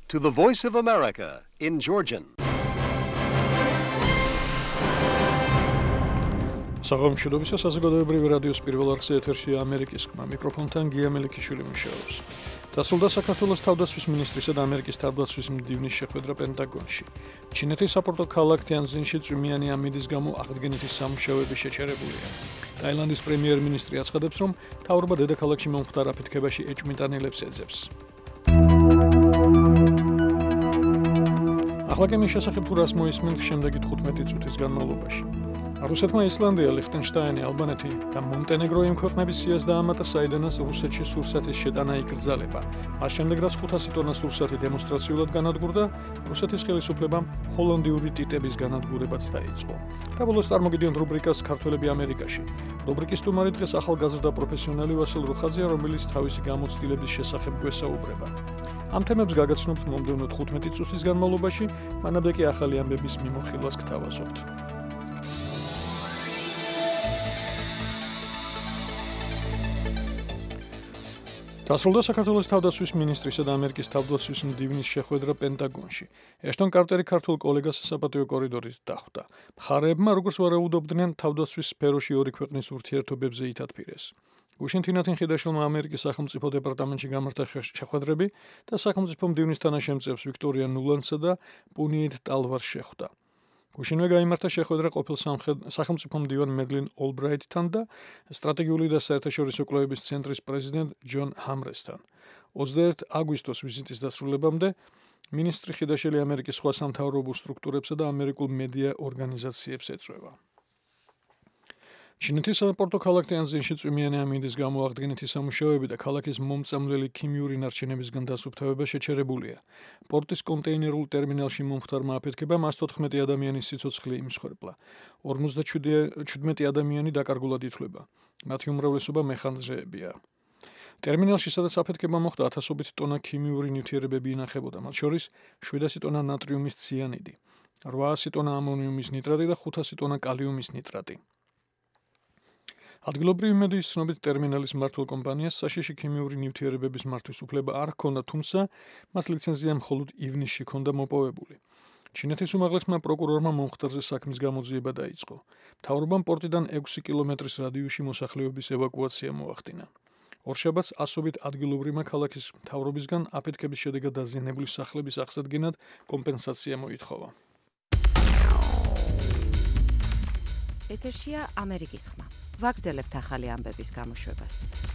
to the Voice of America in Georgian. საღამოშიდობისა საზოგადოებრივი რადიოს პირველ არხზე ეთერშია ამერიკის ხმა. მიკროფონთან გია მელიქიშვილი მუშაობს. დასრულდა საქართველოს თავდაცვის მინისტრისა და ამერიკის თავდაცვის მდივნის შეხვედრა პენტაგონში. ჩინეთის საპორტო ქალაქ თიანძინში წვიმიანი ამინდის გამო აღდგენითი სამუშაოები შეჩერებულია. ტაილანდის პრემიერ-მინისტრი აცხადებს, რომ მთავრობა დედაქალაქში მომხდარ აფეთქებაში ეჭვმიტანილებს ეძებს. ახლა კი მის შესახებ თუ რას მოისმენთ შემდეგი 15 წუთის განმავლობაში. რუსეთმა ისლანდია, ლიხტენშტაინი, ალბანეთი და მონტენეგრო იმ ქვეყნების სიას დაამატა, საიდანაც რუსეთში სურსათის შეტანა იკრძალება. მას შემდეგ, რაც 500 ტონას სურსათი დემონსტრაციულად განადგურდა, რუსეთის ხელისუფლებამ ჰოლანდიური ტიტების განადგურებაც დაიწყო. და ბოლოს წარმოგიდგენთ რუბრიკას ქართველები ამერიკაში. რუბრიკის სტუმარი დღეს ახალგაზრდა პროფესიონალი ვასილ რუხაძეა, რომელიც თავისი გამოცდილების შესახებ გვესაუბრება. ამ თემებს გაგაცნობთ მომდევნო 15 წუთის განმავლობაში, მანამდე კი ახალი ამბების მიმოხილვას გთავაზობთ. დასრულდა საქართველოს თავდაცვის მინისტრისა და ამერიკის თავდაცვის მდივნის შეხვედრა პენტაგონში. ეშტონ კარტერი ქართულ კოლეგას საპატიო კორიდორით დახვდა. მხარეებმა, როგორც ვარაუდობდნენ, თავდაცვის სფეროში ორი ქვეყნის ურთიერთობებზე ითათფირეს. გუშინ თინათინ ხიდაშვილმა ამერიკის სახელმწიფო დეპარტამენტში გამართა შეხვედრები და სახელმწიფო მდივნის თანაშემწეებს ვიქტორია ნულანსა და პუნიეთ ტალვარს შეხვდა. გუშინვე გაიმართა შეხვედრა ყოფილ სახელმწიფო მდივან მედლინ ოლბრაიტთან და სტრატეგიული და საერთაშორისო კვლევების ცენტრის პრეზიდენტ ჯონ ჰამრესთან. 21 აგვისტოს ვიზიტის დასრულებამდე მინისტრი ხიდაშელი ამერიკის სხვა სამთავრობო სტრუქტურებსა და ამერიკულ მედია ორგანიზაციებს ეწვევა. ჩინეთის საპორტო ქალაქ თიანძინში წვიმიანი ამინდის გამო აღდგენითი სამუშაოები და ქალაქის მომწამლელი ქიმიური ნარჩენებისგან დასუფთავება შეჩერებულია. პორტის კონტეინერულ ტერმინალში მომხდარმა აფეთქებამ 114 ადამიანის სიცოცხლე იმსხვერპლა. 57 ადამიანი დაკარგულად ითვლება. მათი უმრავლესობა მექანიზმებია. ტერმინალში, სადაც აფეთქება მოხდა, 1000 ტონა ქიმიური ნივთიერებები ინახებოდა, მათ შორის 700 ტონა ნატრიუმის ციანიდი, 800 ტონა ამონიუმის ნიტრატი და 500 ტონა კალიუმის ნიტრატი. ადგილობრივი მედიის ცნობით, ტერმინალის მმართველ კომპანიას საშიში ქიმიური ნივთიერებების მართვის უფლება არ ჰქონდა, თუმცა მას ლიცენზია მხოლოდ ივნისში ჰქონდა მოპოვებული. ჩინეთის უმაღლესმა პროკურორმა მომხდარზე საქმის გამოძიება დაიწყო. მთავრობამ პორტიდან 6 კილომეტრის რადიუსში მოსახლეობის ევაკუაცია მოახდინა. ორშაბათს ასობით ადგილობრივმა ქალაქის მთავრობისგან აფეთქების შედეგად დაზიანებული სახლების აღსადგენად კომპენსაცია მოითხოვა. ეთერშია ამერიკის ხმა. ვაგრძელებთ ახალი ამბების გამოშვებას.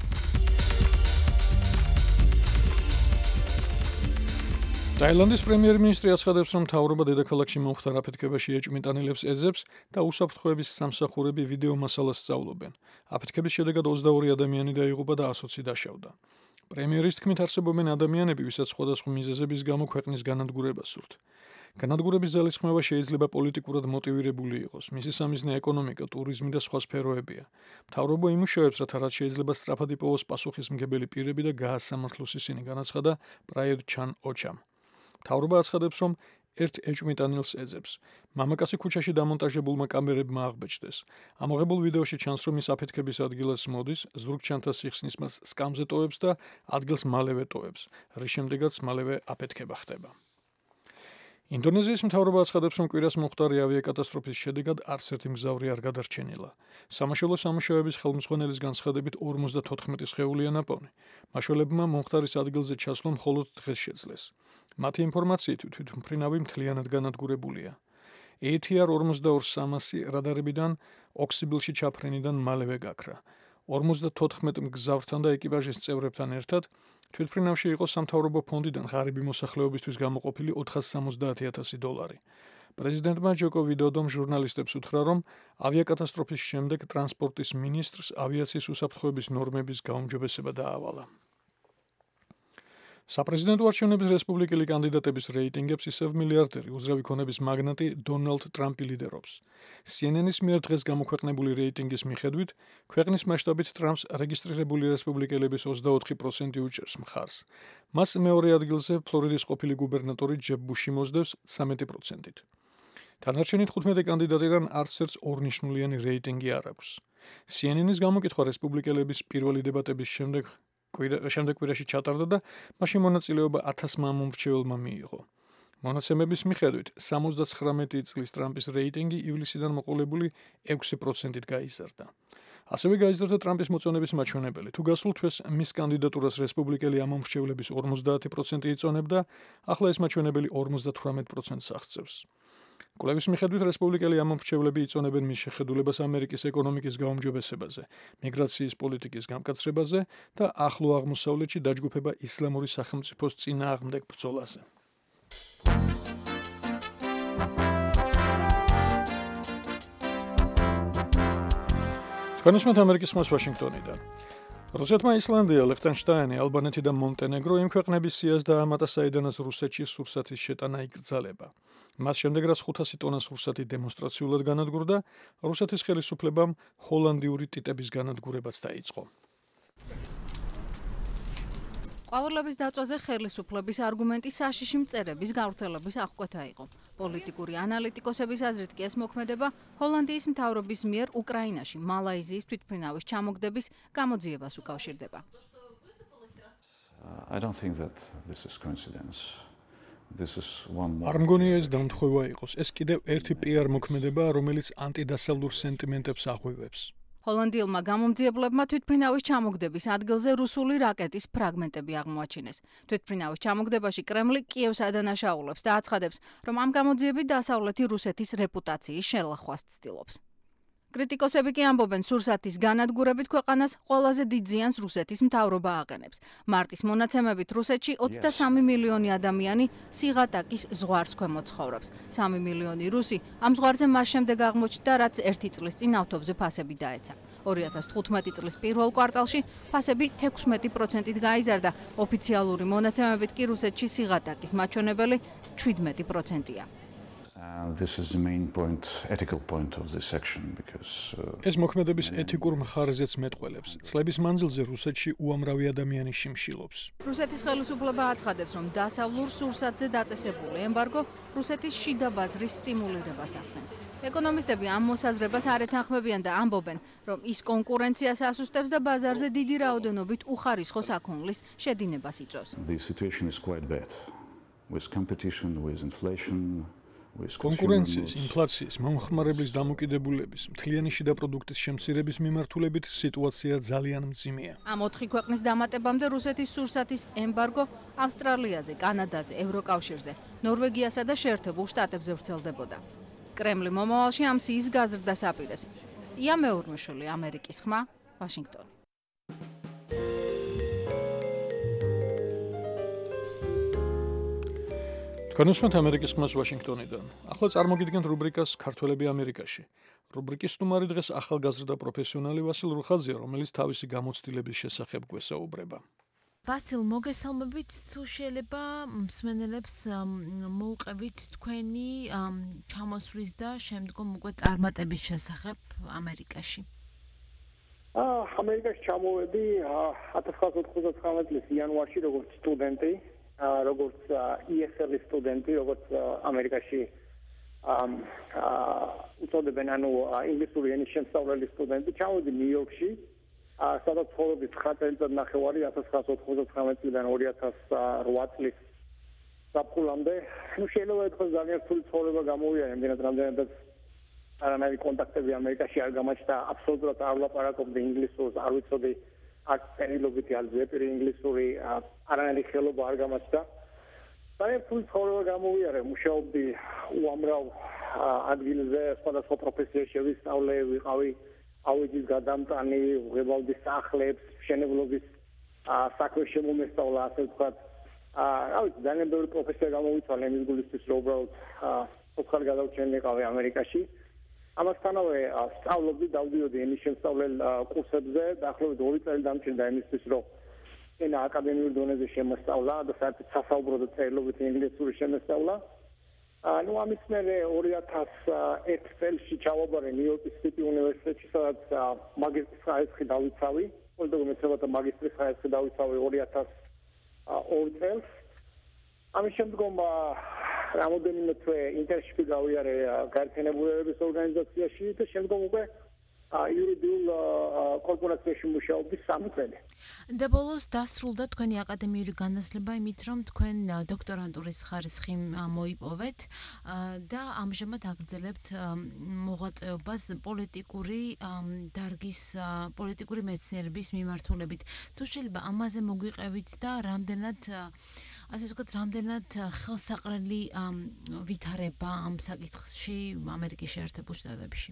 ტაილანდის პრემიერ-მინისტრი აცხადებს, რომ მთავრობა დედაქალაქში მომხდარ აფეთქებაში ეჭვმიტანილებს ეძებს და უსაფრთხოების სამსახურები ვიდეო მასალას სწავლობენ. აფეთქების შედეგად 22 ადამიანი დაიღუპა და 120 დაშავდა. პრემიერის თქმით, არსებობენ ადამიანები, ვისაც სხვადასხვა მიზეზების გამო ქვეყნის განადგურება სურთ. განადგურების ძალისხმევა შეიძლება პოლიტიკურად მოტივირებული იყოს. მისი სამიზნე ეკონომიკა, ტურიზმი და სხვა სფეროებია. მთავრობა იმუშავებს, რაც შეიძლება სწრაფად იპოვოს პასუხისმგებელი პირები და გაასამართლოს ისინი, განაცხადა პრაიუდ ჩან ოჩამ. მთავრობა აცხადებს, რომ ერთ ეჭვმიტანილს ეძებს. მამაკაცი ქუჩაში დამონტაჟებულმა კამერებმა აღბეჭდეს. ამოღებულ ვიდეოში ჩანს, რომ ის აფეთქების ადგილას მოდის, ზურგჩანთა სიხსნის მას სკამზე ტოვებს და ადგილს მალევე ტოვებს, რის შემდეგაც მალევე აფეთქება ხდება. ინდონეზიის მთავრობა აცხადებს, რომ კვირას მომხდარი ავიაკატასტროფის შედეგად არც ერთი მგზავრი არ გადარჩენილა. სამაშველო სამუშაოების ხელმძღვანელის განცხადებით 54 სხეულია ნაპოვნი. მაშველებმა მომხდარის ადგილზე ჩასვლა მხოლოდ დღეს შეძლეს. მათი ინფორმაციით, თვითმფრინავი მთლიანად განადგურებულია. ATR 42-300 რადარებიდან ოქსიბილში ჩაფრენიდან მალევე გაქრა. 54 მგზავრთან და ეკიპაჟის წევრებთან ერთად თვითმფრინავში იყო სამთავრობო ფონდიდან ღარიბი მოსახლეობისთვის გამოყოფილი $470,000. პრეზიდენტმა ჯოკო ვიდოდომ ჟურნალისტებს უთხრა, რომ ავიაკატასტროფის შემდეგ ტრანსპორტის მინისტრს ავიაციის უსაფრთხოების ნორმების გაუმჯობესება დაავალა. საპრეზიდენტო არჩევნების რესპუბლიკელი კანდიდატების რეიტინგებს ისევ მილიარდერი, უძრავი ქონების მაგნატი დონალდ ტრამპი ლიდერობს. CNN-ის მიერ დღეს გამოქვეყნებული რეიტინგის მიხედვით, ქვეყნის მასშტაბით ტრამპს რეგისტრირებული რესპუბლიკელების 24% უჭერს მხარს. მას მეორე ადგილზე ფლორიდის ყოფილი გუბერნატორი ჯებ ბუში მოსდევს 13%-ით. დანარჩენი 15 კანდიდატიდან არც ერთს ორნიშნულიანი რეიტინგი არ აქვს. CNN-ის გამოკითხვა რესპუბლიკელების პირველი დებატების შემდეგ შემდეგ კვირაში ჩატარდა და მაშინ მონაწილეობა 1000 მომრჩეველმა მიიღო. მონაცემების მიხედვით 79 წლის ტრამპის რეიტინგი ივლისიდან მოყოლებული 6%-ით გაიზარდა. ასევე გაიზარდა ტრამპის მოწონების მაჩვენებელი. თუ გასულ თვეს მის კანდიდატურას რესპუბლიკელი ამომრჩევლების 50% იწონებდა, ახლა ეს მაჩვენებელი 58%-ს აღწევს. კვლევის მიხედვით რესპუბლიკელი ამომრჩევლები იწონებენ მის შეხედულებას ამერიკის ეკონომიკის გაუმჯობესებაზე, მიგრაციის პოლიტიკის გამკაცრებაზე და ახლო აღმოსავლეთში დაჯგუფება ისლამური სახელმწიფოს წინააღმდეგ ბრძოლაზე. განსმით ამერიკის ხმას ვაშინგტონიდან. რუსეთმა ისლანდია, ლიხტენშტაინი, ალბანეთი და მონტენეგრო იმ ქვეყნების სიას დაამატა, საიდანაც რუსეთში სურსათის შეტანა იკრძალება. მას შემდეგ, რაც 500 ტონას სურსათი დემონსტრაციულად განადგურდა, რუსეთის ხელისუფლებამ ჰოლანდიური ტიტების განადგურებაც დაიწყო. ყვავილების დაწვაზე ხელისუფლების არგუმენტი საშიში მწერების გავრცელების აღკვეთა იყო. პოლიტიკური ანალიტიკოსების აზრით კი ეს მოქმედება ჰოლანდიის მთავრობის მიერ უკრაინაში მალაიზიის თვითმფრინავის ჩამოგდების გამოძიებას უკავშირდება. I don't think that this is coincidence. This is one more. არ მგონია ეს დამთხოვა იყოს. ეს კიდევ ერთი PR მოქმედებაა, რომელიც ანტიდასავლურ სენტიმენტებს აღვივებს. ჰოლანდიელმა გამომძიებლებმა თვითმფრინავის ჩამოგდების ადგილზე რუსული რაკეტის ფრაგმენტები აღმოაჩინეს. თვითმფრინავის ჩამოგდებაში კრემლი კიევს ადანაშაულებს და აცხადებს, რომ ამ გამოძიებით დასავლეთი რუსეთის რეპუტაციის შელახვას ცდილობს. კრიტიკოსები კი ამბობენ, სურსათის განადგურებით ქვეყანას ყველაზე დიდ ზიანს რუსეთის მთავრობა აყენებს. მარტის მონაცემებით რუსეთში 23 მილიონი ადამიანი სიღატაკის ზღვარს ქვემოთ ცხოვრობს. 3 მილიონი რუსი ამ ზღვარზე მას შემდეგ აღმოჩნდა, რაც 1 წლის წინ ავტობზე ფასები დაეცა. 2015 წლის პირველ კვარტალში ფასები 16%-ით გაიზარდა. ოფიციალური მონაცემებით კი რუსეთში სიღატაკის მაჩვენებელი 17%-ია. This is the main point, ethical point of this section because ეს მოქმედების ეთიკურ მხარეზეც მეტყველებს. წლების მანძილზე რუსეთში უამრავი ადამიანი შიმშილობს. რუსეთის ხელისუფლება აცხადებს, რომ დასავლურ სურსათზე დაწესებული ემბარგო რუსეთის შიდა ბაზრის სტიმულირებას ახდენს. ეკონომისტები ამ მოსაზრებას არ ეთანხმებიან და ამბობენ, რომ ის კონკურენციას ასუსტებს და ბაზარზე დიდი რაოდენობით უხარისხო საქონლის შედინებას იწვევს. the situation is quite bad with competition, with inflation. კონკურენციის, ინფლაციის, მომხმარებლის დამოკიდებულების, მთლიანი შიდა პროდუქტის შემცირების მიმართულებით სიტუაცია ძალიან მძიმეა. ამ 4 ქვეყნის დამატებამდე რუსეთის სურსათის ემბარგო ავსტრალიაზე, კანადაზე, ევროკავშირზე, ნორვეგიასა და შეერთებულ შტატებზე ვრცელდებოდა. კრემლი მომავალში ამ სიის გაზრდას აპირებს. ია მეურმეშვილი, ამერიკის ხმა, ვაშინგტონი. განსმით ამერიკის ხმას ვაშინგტონიდან. ახლა წარმოგიდგენთ რუბრიკას ქართველები ამერიკაში. რუბრიკის სტუმარი დღეს ახალგაზრდა პროფესიონალი ვასილ რუხაძეა, რომელიც თავისი გამოცდილების შესახებ გვესაუბრება. ვასილ, მოგესალმებით, თუ შეიძლება მსმენელებს მოუყევით თქვენი ჩამოსვლის და შემდგომ უკვე წარმატების შესახებ ამერიკაში. ამერიკაში ჩამოვედი 1999 წლის იანვარში როგორც სტუდენტი. როგორც ESL-ის სტუდენტი, როგორც ამერიკაში უწოდებენ, ანუ ინგლისური ენის შემსწავლელი სტუდენტი, ჩავედი ნიუ-იორკში, სადაც ცხოვრობდი 9 წელიწად ნახევარი 1999 წლიდან 2008 წლის ზაფხულამდე. შეიძლება ითქვას ძალიან რთული ცხოვრება გამოვიარე, რამდენადაც არანაირი კონტაქტები ამერიკაში არ გამაჩნდა, აბსოლუტურად არ ვლაპარაკობდი ინგლისურს, არ ვიცოდი აქ პერილობითი არ ზეპირი ინგლისური არანაირი ხელობა არ გამაჩნდა. ძალიან რთული ცხოვრება გამოვიარე, მუშაობდი უამრავ ადგილზე, სხვადასხვა პროფესიაში ვისწავლე, ვიყავი ავეჯის გადამტანი, ვღებავდი სახლებს, მშენებლობის საქმე შემომესწავლა, ასე ვთქვათ. ძალიან ბევრი პროფესია გამოვიცვალე იმის გულისთვის, რომ უბრალოდ ოთხად გადავჩენილიყავი ამერიკაში. ამასთანავე სწავლობდი, დავდიოდი ენის შემსწავლელ კურსებზე, დაახლოებით 2 წელი დამჭირდა იმისთვის, რომ ენა აკადემიურ დონეზე შემოსწავლა და საერთოდ სასაუბრო და წერილობით ინგლისური შემოსწავლა. ამის მერე 2001 წელს ჩავაბარე ნიუ-იორკის სიტი უნივერსიტეტში, სადაც მაგისტრის ხარისხი დავიცავი, პოლიტიკურ მეცნიერებათა მაგისტრის ხარისხი დავიცავი 2002 წელს. ამის შემდგომ რამოდენიმე თვე ინტერნშიპი გავიარე გაერთიანებულების ორგანიზაციაში და შემდგომ უკვე იურიდიულ კორპორაციაში მუშაობის 3 წელი. და ბოლოს დასრულდა თქვენი აკადემიური განათლება იმით, რომ თქვენ დოქტორანტურის ხარისხი მოიპოვეთ და ამჟამად აგრძელებთ მოღვაწეობას პოლიტიკური დარგის პოლიტიკური მეცნიერების მიმართულებით. თუ შეიძლება ამაზე მოგვიყევით და რამდენად ასე ვთქვათ, რამდენად ხელსაყრელი ვითარება ამ საკითხში ამერიკის შეერთებულ შტატებში?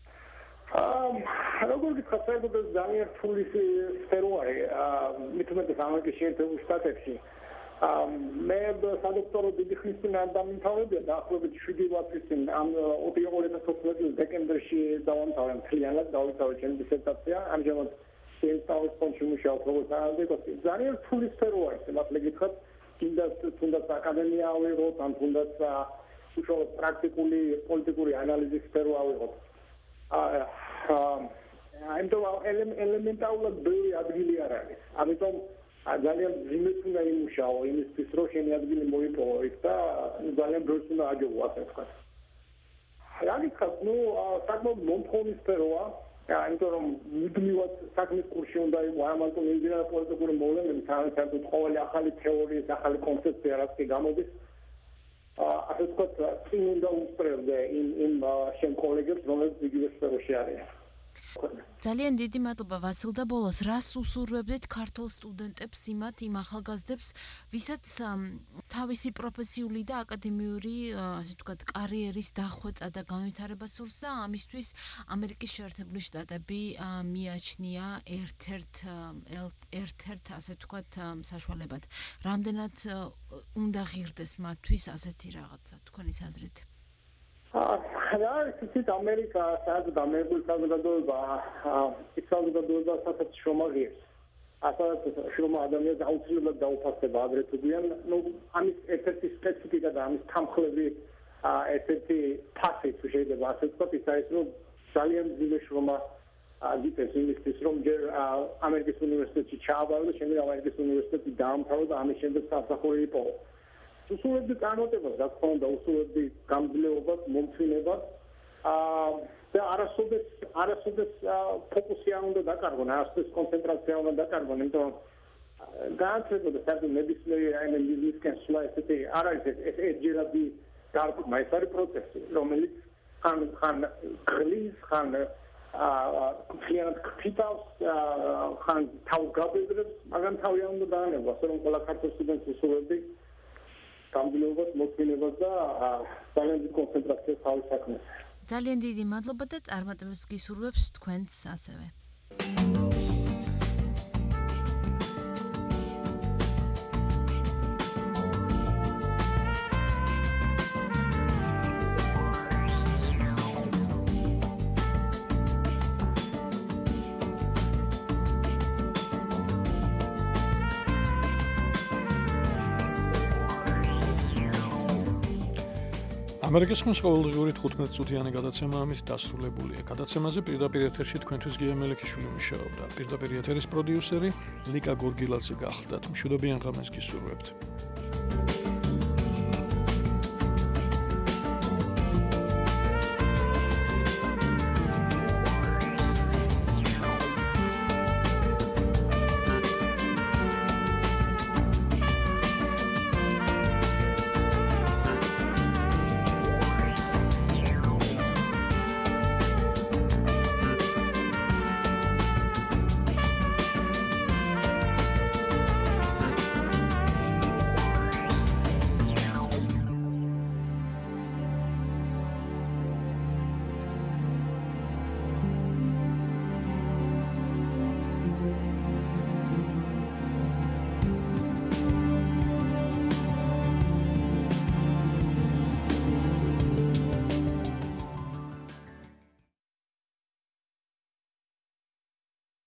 როგორ გითხრათ, საერთოდ ძალიან რთული სფეროა, მით უმეტეს ამერიკის შეერთებულ შტატებში. მე სადოქტორო დიდი ხნის წინ არ დამიმთავრებია, დაახლოებით 7-8 წლის წინ, ამ 2014 წლის დეკემბერში დავამთავრე მთლიანად, დავიწყე ჩემი დისერტაცია. ამჟამად შეისწავლის ფონდში მუშაობ როგორც ანალიტიკოსი. ძალიან რთული სფეროა ეს, მართლა გითხრათ, თუნდაც აკადემია ავიღოთ, ან თუნდაც უშუალოდ პრაქტიკული პოლიტიკური ანალიზის სფერო ავიღოთ. ამიტომ ელემენტარულად ბევრი ადგილი არ არის. ამიტომ ძალიან ძიმეთ უნდა იმუშაო იმისთვის, რომ შენი ადგილი მოიპოვო იქ და ძალიან ბევრს უნდა აჯობო, ასე ვთქვათ. რა გითხრათ, საკმაოდ მომთხოვნი სფეროა, იმიტომ რომ მუდმივად საქმის კურსში უნდა იყო ამალტო მიმდინარე პოლიტიკური მოვლენები, საერთოდ ყოველი ახალი თეორიის, ახალი კონცეფცია რაც კი გამოდის. ასე ვთქვათ, წინ უნდა უსწრებდე იმ შენ კოლეგებს, რომლებიც იგივე სფეროში არიან. ძალიან დიდი მადლობა ვასილ და ბოლოს რას უსურვებდით ქართულ სტუდენტებს იმ ახალგაზრდებს, ვისაც თავისი პროფესიული და აკადემიური, ასე ვთქვათ, კარიერის დახვეწა და განვითარება სურს და ამისთვის ამერიკის შეერთებული შტატები მიაჩნია ერთ-ერთ ასე ვთქვათ, საშუალებად. რამდენად უნდა ღირდეს მათთვის ასეთი რაღაცა თქვენის აზრით? ისიც ამერიკა, საერთოდ ამერიკული საზოგადოება, ის საზოგადოება საერთოდ შრომაღებს. ასეთ შრომა ადამიანს აუცილებლად დაუფასდება ადრე თუ გვიან. ამის ერთ-ერთი სპეციფიკა და ამის თანხლები ერთ-ერთი ფასი თუ შეიძლება ასე ვთქვათ, ის არის, რომ ძალიან ძლიერი შრომა გიწევს იმისთვის, რომ ჯერ ამერიკის უნივერსიტეტში ჩააბარო და შემდეგ ამერიკის უნივერსიტეტი დაამთავრო და ამის შემდეგ სამსახური იპოვო. უსულებდი წარმატებას, რა თქმა უნდა, უსულებდი გამძლეობას, მომწვინებას და არასოდეს ფოკუსი არ უნდა დაკარგონ, არასოდეს კონცენტრაცია უნდა დაკარგონ, იმიტომ რომ განათლება და საერთოდ ნებისმიერი რაიმე მიზნისკენ სვლა ესეთი არ არის ერთჯერადი დარტყმა, ეს არის პროცესი, რომელიც ხან გრლის, ხან მთლიანად ქფითავს, ხან თავს გაბედრებს, მაგრამ თავი არ უნდა დაანებო, ასე რომ ყველა ქართულ სტუდენტს უსულებდი გამძლეობას, მოწინებას და ძალიან დიდ კონცენტრაციას თავის საქმეზე. ძალიან დიდი მადლობა და წარმატებას გისურვებს თქვენს ასევე. ამერიკის ხმის ყოველდღიური 15 წუთიანი გადაცემა ამით დასრულებულია. გადაცემაზე პირდაპირ ეთერში თქვენთვის გია მელიქიშვილი მუშაობდა. პირდაპირ ეთერის პროდიუსერი ლიკა გორგილაძე გახლდათ. მშვიდობიან ღამეს გისურვებთ.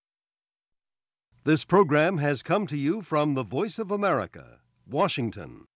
This program has come to you from the Voice of America, Washington.